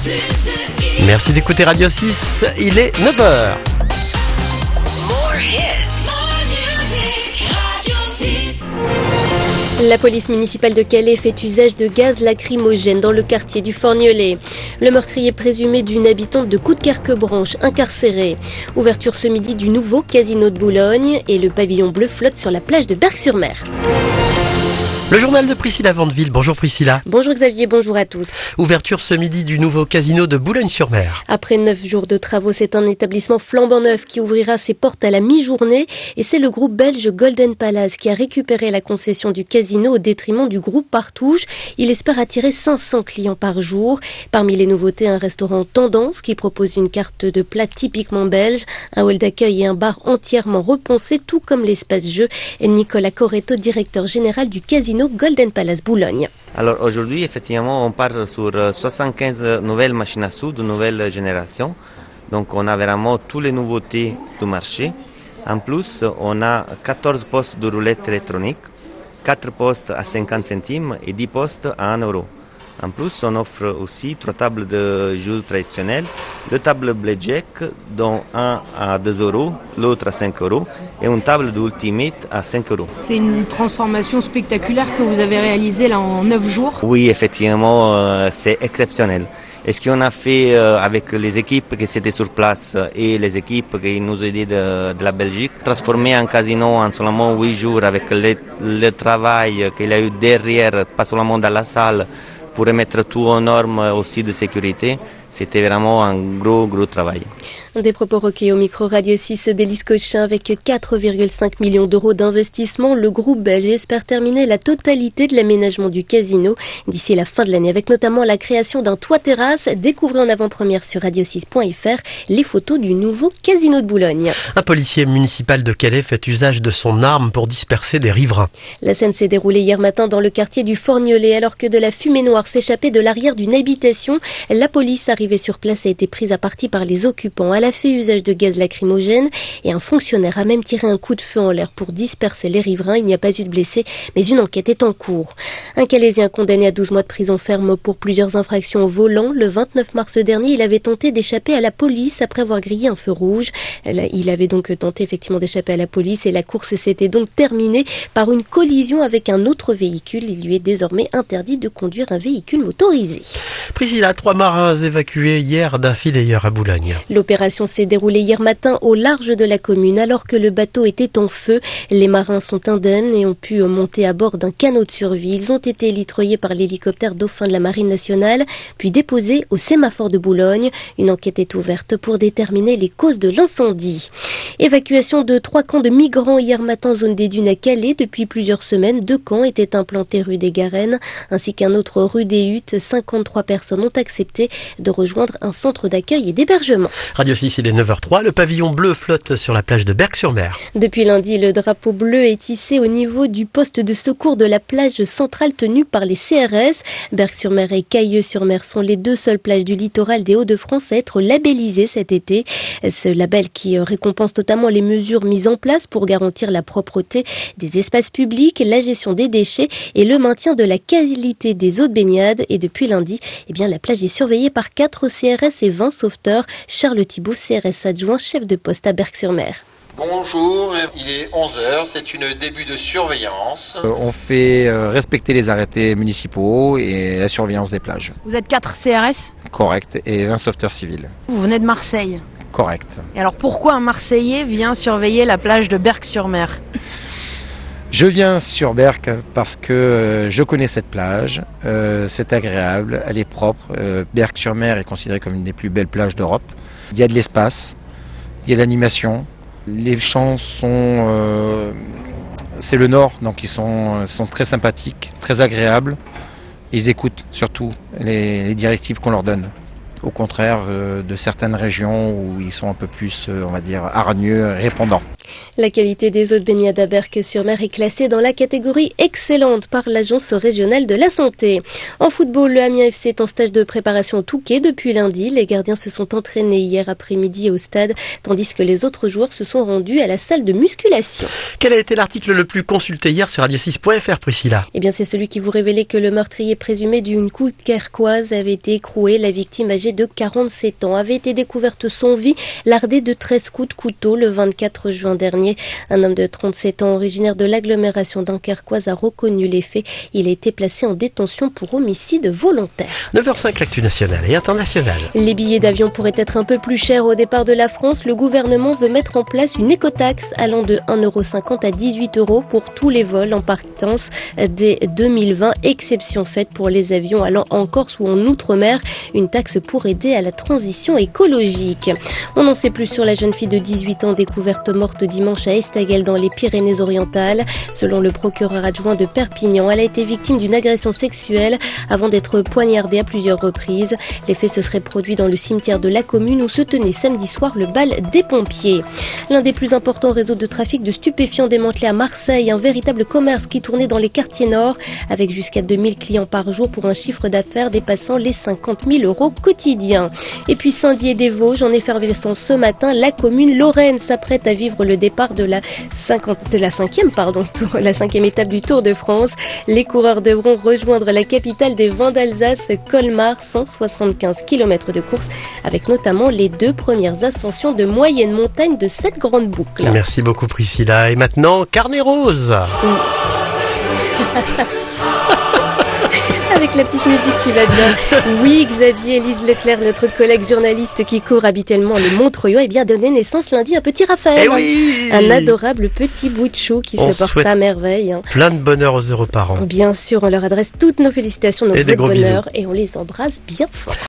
Merci d'écouter Radio 6, il est 9h. La police municipale de Calais fait usage de gaz lacrymogène dans le quartier du Forgnelet. Le meurtrier présumé d'une habitante de Coudekerque-Branche incarcérée. Ouverture ce midi du nouveau casino de Boulogne et le pavillon bleu flotte sur la plage de Berck-sur-Mer. Le journal de Priscilla Vandeville. Bonjour Priscilla. Bonjour Xavier, bonjour à tous. Ouverture ce midi du nouveau casino de Boulogne-sur-Mer. Après 9 jours de travaux, c'est un établissement flambant neuf qui ouvrira ses portes à la mi-journée. Et c'est le groupe belge Golden Palace qui a récupéré la concession du casino au détriment du groupe Partouche. Il espère attirer 500 clients par jour. Parmi les nouveautés, un restaurant Tendance qui propose une carte de plats typiquement belge, un hall d'accueil et un bar entièrement repensés, tout comme l'espace jeu. Et Nicolas Coretto, directeur général du casino Golden Palace Boulogne. Alors aujourd'hui, effectivement, on part sur 75 nouvelles machines à sous de nouvelle génération. Donc on a vraiment toutes les nouveautés du marché. En plus, on a 14 postes de roulette électronique, 4 postes à 50 centimes et 10 postes à 1 euro. En plus, on offre aussi 3 tables de jeux traditionnels, 2 tables blackjack, dont un à 2 euros, l'autre à 5 euros, et une table d'ultimate à 5 euros. C'est une transformation spectaculaire que vous avez réalisée là en 9 jours. Oui, effectivement, c'est exceptionnel. Et ce qu'on a fait avec les équipes qui étaient sur place et les équipes qui nous aidaient de la Belgique, transformer un casino en seulement 8 jours avec le travail qu'il y a eu derrière, pas seulement dans la salle, pour remettre tout aux normes aussi de sécurité, c'était vraiment un gros travail. Des propos recueillis au micro Radio 6 d'Élise Cochin. Avec 4,5 millions d'euros d'investissement, le groupe belge espère terminer la totalité de l'aménagement du casino d'ici la fin de l'année, avec notamment la création d'un toit-terrasse. Découvrez en avant-première sur radio6.fr les photos du nouveau casino de Boulogne. Un policier municipal de Calais fait usage de son arme pour disperser des riverains. La scène s'est déroulée hier matin dans le quartier du Forgnelet, alors que de la fumée noire s'échappait de l'arrière d'une habitation. La police arrivée sur place a été prise à partie par les occupants. Elle a fait usage de gaz lacrymogène et un fonctionnaire a même tiré un coup de feu en l'air pour disperser les riverains. Il n'y a pas eu de blessés, mais une enquête est en cours. Un Calaisien condamné à 12 mois de prison ferme pour plusieurs infractions au volant. Le 29 mars dernier, il avait tenté d'échapper à la police après avoir grillé un feu rouge. Il avait donc tenté effectivement d'échapper à la police et la course s'était donc terminée par une collision avec un autre véhicule. Il lui est désormais interdit de conduire un véhicule motorisé. Priscilla, 3 marins évacués hier d'un fileyeur à Boulogne. L'opération s'est déroulée hier matin au large de la commune alors que le bateau était en feu. Les marins sont indemnes et ont pu monter à bord d'un canot de survie. Ils ont été litreuillés par l'hélicoptère Dauphin de la Marine nationale, puis déposés au sémaphore de Boulogne. Une enquête est ouverte pour déterminer les causes de l'incendie. Évacuation de 3 camps de migrants hier matin, zone des Dunes à Calais. Depuis plusieurs semaines, 2 camps étaient implantés rue des Garennes ainsi qu'un autre rue des Huttes. 53 personnes ont accepté de rejoindre un centre d'accueil et d'hébergement. Radio 6, il est 9h03. Le pavillon bleu flotte sur la plage de Berck-sur-Mer. Depuis lundi, le drapeau bleu est hissé au niveau du poste de secours de la plage centrale tenue par les CRS. Berck-sur-Mer et Cailleux-sur-Mer sont les 2 seules plages du littoral des Hauts-de-France à être labellisées cet été. Ce label qui récompense notamment les mesures mises en place pour garantir la propreté des espaces publics, la gestion des déchets et le maintien de la qualité des eaux de baignade. Et depuis lundi, la plage est surveillée par 4 CRS et 20 sauveteurs. Charles Thibault, CRS adjoint, chef de poste à Berck-sur-Mer. Bonjour, il est 11h, c'est une début de surveillance. On fait respecter les arrêtés municipaux et la surveillance des plages. Vous êtes 4 CRS ? Correct, et 20 sauveteurs civils. Vous venez de Marseille ? Correct. Et alors pourquoi un Marseillais vient surveiller la plage de Berck-sur-Mer ? Je viens sur Berck parce que je connais cette plage, c'est agréable, elle est propre. Berck-sur-Mer est considérée comme une des plus belles plages d'Europe. Il y a de l'espace, il y a de l'animation. Les champs sont... c'est le nord, donc ils sont très sympathiques, très agréables. Ils écoutent surtout les directives qu'on leur donne. Au contraire de certaines régions où ils sont un peu plus, on va dire, hargneux, répondants. La qualité des eaux de baignade à Berck-sur-Mer est classée dans la catégorie excellente par l'Agence régionale de la santé. En football, le Amiens FC est en stage de préparation au Touquet depuis lundi. Les gardiens se sont entraînés hier après-midi au stade, tandis que les autres joueurs se sont rendus à la salle de musculation. Quel a été l'article le plus consulté hier sur radio6.fr, Priscilla? Eh bien, c'est celui qui vous révélait que le meurtrier présumé d'une Coudekerquoise avait été écroué. La victime, âgée de 47 ans, avait été découverte sans vie, lardée de 13 coups de couteau le 24 juin dernier. Un homme de 37 ans, originaire de l'agglomération dunkerquoise, a reconnu les faits. Il a été placé en détention pour homicide volontaire. 9h05, l'actu nationale et internationale. Les billets d'avion pourraient être un peu plus chers au départ de la France. Le gouvernement veut mettre en place une écotaxe allant de 1,50 € à 18 € pour tous les vols en partance dès 2020. Exception faite pour les avions allant en Corse ou en Outre-mer. Une taxe pour aider à la transition écologique. On en sait plus sur la jeune fille de 18 ans découverte morte dimanche à Estagel dans les Pyrénées-Orientales. Selon le procureur adjoint de Perpignan, elle a été victime d'une agression sexuelle avant d'être poignardée à plusieurs reprises. Les faits se seraient produits dans le cimetière de la commune où se tenait samedi soir le bal des pompiers. L'un des plus importants réseaux de trafic de stupéfiants démantelé à Marseille, un véritable commerce qui tournait dans les quartiers nord avec jusqu'à 2000 clients par jour pour un chiffre d'affaires dépassant les 50 000 € quotidiens. Et puis Saint-Dié des Vosges, en effervescence ce matin, la commune lorraine s'apprête à vivre le départ de la cinquième étape du Tour de France. Les coureurs devront rejoindre la capitale des vins d'Alsace, Colmar, 175 km de course, avec notamment les 2 premières ascensions de moyenne montagne de cette grande boucle. Merci beaucoup, Priscilla. Et maintenant, Carnet Rose. Avec la petite musique qui va bien. Oui, Xavier Élise Leclerc, notre collègue journaliste qui court habituellement le Montreuil, a bien donné naissance lundi à un petit Raphaël. Eh oui, un adorable petit bout de chou qui se porte à merveille. Plein de bonheur aux heureux parents. Bien sûr, on leur adresse toutes nos félicitations, nos vœux de bonheur bisous. et on les embrasse bien fort.